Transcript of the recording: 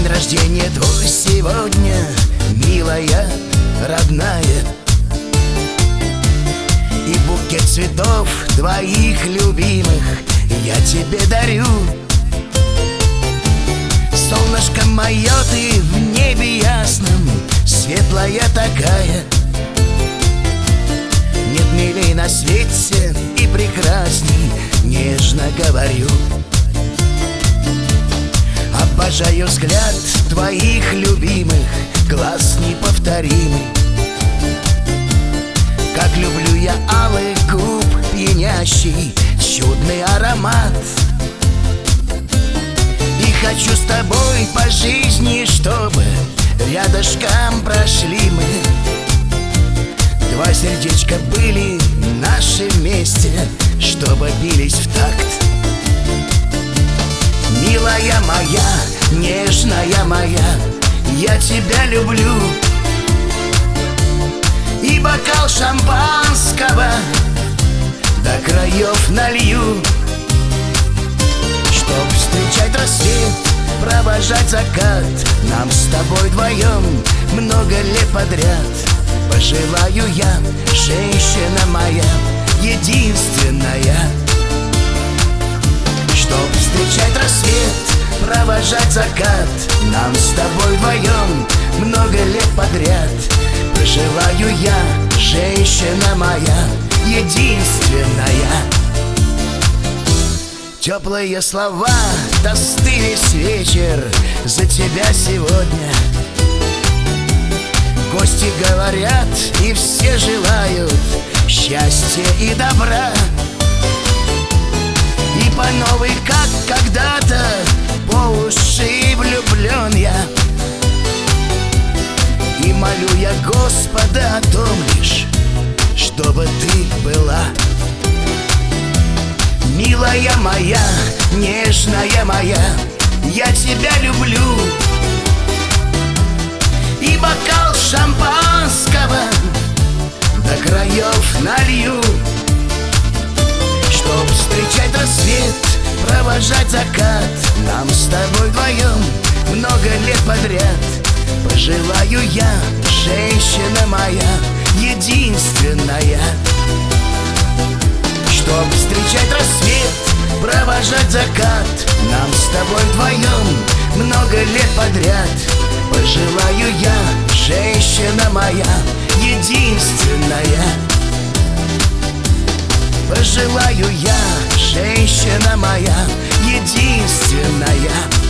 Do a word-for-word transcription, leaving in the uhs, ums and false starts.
рождения твой сегодня, милая, родная. И букет цветов твоих любимых я тебе дарю. Солнышко мое, ты в небе ясном, светлая такая. Нет милей на свете и прекрасней, нежно говорю. Обожаю взгляд твоих любимых, глаз неповторимый. Как люблю я алых губ пьянящий, чудный аромат. И хочу с тобой по жизни, чтобы рядышком прошли мы. Два сердечка были наши вместе, чтобы бились в такт. Милая моя, нежная моя, я тебя люблю. И бокал шампанского до краев налью, чтоб встречать рассвет, провожать закат. Нам с тобой вдвоем много лет подряд. Пожелаю я, женщина моя, единственная, чтоб встречать рассвет, провожать закат. Нам с тобой вдвоем много лет подряд. Пожелаю я, женщина моя, единственная. Теплые слова, тосты весь вечер за тебя сегодня. Гости говорят и все желают счастья и добра. И по новой, как когда-то, по уши влюблен я. И молю я Господа о том лишь, чтобы ты была. Милая моя, нежная моя, я тебя люблю. И бокал шампанского до краев налью, чтоб встречать рассвет, провожать закат. Нам с тобой вдвоем много лет подряд. Пожелаю я, женщина моя, единственная, чтоб встречать рассвет, провожать закат. Нам с тобой вдвоем много лет подряд. Пожелаю я, женщина моя, единственная. Пожелаю я, женщина моя, единственная.